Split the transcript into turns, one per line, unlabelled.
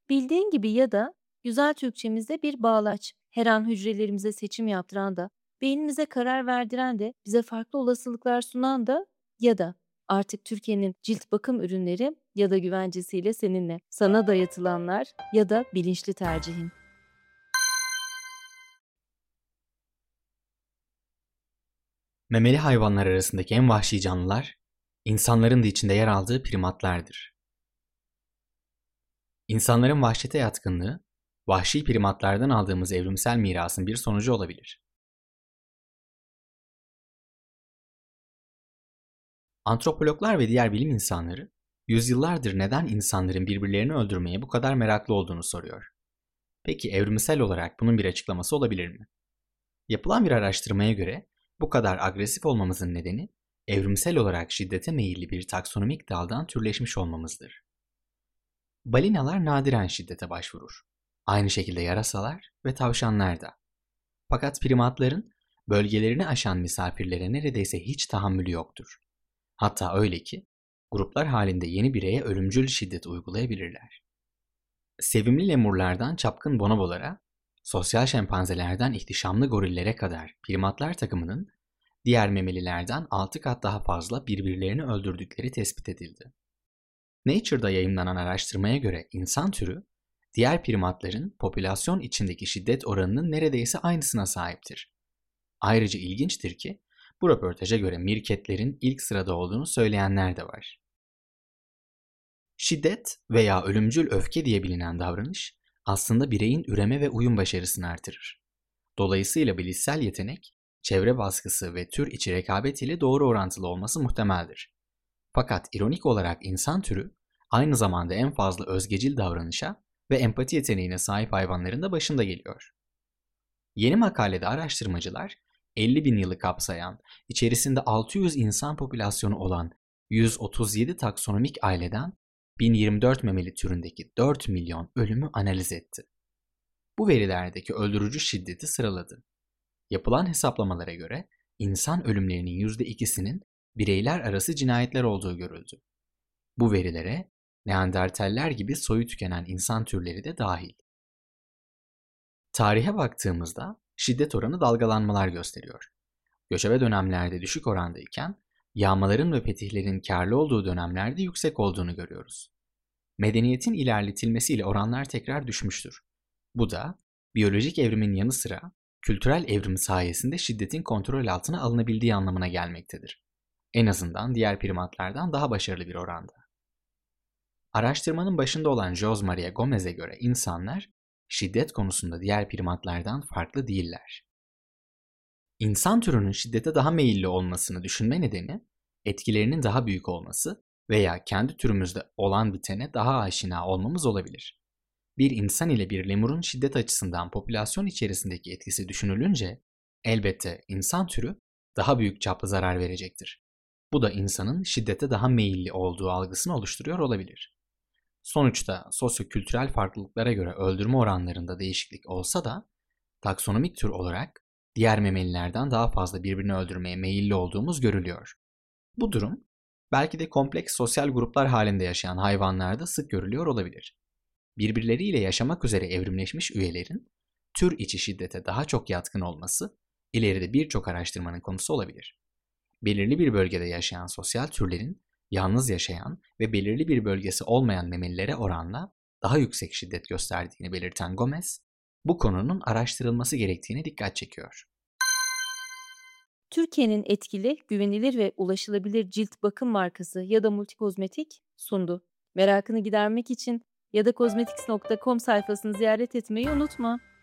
Bildiğin gibi ya da güzel Türkçemizde bir bağlaç. Her an hücrelerimize seçim yaptıran da, beynimize karar verdiren de, bize farklı olasılıklar sunan da ya da artık Türkiye'nin cilt bakım ürünleri ya da güvencesiyle seninle. Sana dayatılanlar ya da bilinçli tercihin.
Memeli hayvanlar arasındaki en vahşi canlılar, insanların da içinde yer aldığı primatlardır. İnsanların vahşete yatkınlığı, vahşi primatlardan aldığımız evrimsel mirasın bir sonucu olabilir. Antropologlar ve diğer bilim insanları, yüzyıllardır neden insanların birbirlerini öldürmeye bu kadar meraklı olduğunu soruyor. Peki evrimsel olarak bunun bir açıklaması olabilir mi? Yapılan bir araştırmaya göre bu kadar agresif olmamızın nedeni evrimsel olarak şiddete meyilli bir taksonomik daldan türleşmiş olmamızdır. Balinalar nadiren şiddete başvurur. Aynı şekilde yarasalar ve tavşanlar da. Fakat primatların bölgelerini aşan misafirlere neredeyse hiç tahammülü yoktur. Hatta öyle ki gruplar halinde yeni bireye ölümcül şiddet uygulayabilirler. Sevimli lemurlardan çapkın bonobolara, sosyal şempanzelerden ihtişamlı gorillere kadar primatlar takımının diğer memelilerden 6 kat daha fazla birbirlerini öldürdükleri tespit edildi. Nature'da yayımlanan araştırmaya göre insan türü, diğer primatların popülasyon içindeki şiddet oranının neredeyse aynısına sahiptir. Ayrıca ilginçtir ki, bu röportaja göre mirketlerin ilk sırada olduğunu söyleyenler de var. Şiddet veya ölümcül öfke diye bilinen davranış, aslında bireyin üreme ve uyum başarısını artırır. Dolayısıyla bilişsel yetenek, çevre baskısı ve tür içi rekabet ile doğru orantılı olması muhtemeldir. Fakat ironik olarak insan türü, aynı zamanda en fazla özgecil davranışa ve empati yeteneğine sahip hayvanların da başında geliyor. Yeni makalede araştırmacılar, 50 bin yılı kapsayan, içerisinde 600 insan popülasyonu olan 137 taksonomik aileden 1024 memeli türündeki 4 milyon ölümü analiz etti. Bu verilerdeki öldürücü şiddeti sıraladı. Yapılan hesaplamalara göre insan ölümlerinin %2'sinin bireyler arası cinayetler olduğu görüldü. Bu verilere Neandertaller gibi soyu tükenen insan türleri de dahil. Tarihe baktığımızda şiddet oranı dalgalanmalar gösteriyor. Göçebe dönemlerde düşük orandayken, yağmaların ve fetihlerin kârlı olduğu dönemlerde yüksek olduğunu görüyoruz. Medeniyetin ilerletilmesiyle oranlar tekrar düşmüştür. Bu da biyolojik evrimin yanı sıra kültürel evrim sayesinde şiddetin kontrol altına alınabildiği anlamına gelmektedir. En azından diğer primatlardan daha başarılı bir oranda. Araştırmanın başında olan Jose Maria Gomez'e göre insanlar şiddet konusunda diğer primatlardan farklı değiller. İnsan türünün şiddete daha meyilli olmasını düşünme nedeni, etkilerinin daha büyük olması veya kendi türümüzde olan bitene daha aşina olmamız olabilir. Bir insan ile bir lemurun şiddet açısından popülasyon içerisindeki etkisi düşünülünce, elbette insan türü daha büyük çaplı zarar verecektir. Bu da insanın şiddete daha meyilli olduğu algısını oluşturuyor olabilir. Sonuçta sosyokültürel farklılıklara göre öldürme oranlarında değişiklik olsa da, taksonomik tür olarak diğer memelilerden daha fazla birbirini öldürmeye meyilli olduğumuz görülüyor. Bu durum, belki de kompleks sosyal gruplar halinde yaşayan hayvanlarda sık görülüyor olabilir. Birbirleriyle yaşamak üzere evrimleşmiş üyelerin tür içi şiddete daha çok yatkın olması ileride birçok araştırmanın konusu olabilir. Belirli bir bölgede yaşayan sosyal türlerin yalnız yaşayan ve belirli bir bölgesi olmayan memelilere oranla daha yüksek şiddet gösterdiğini belirten Gomez, bu konunun araştırılması gerektiğine dikkat çekiyor.
Türkiye'nin etkili, güvenilir ve ulaşılabilir cilt bakım markası ya da multikozmetik sundu. Merakını gidermek için ya da cosmetics.com sayfasını ziyaret etmeyi unutma.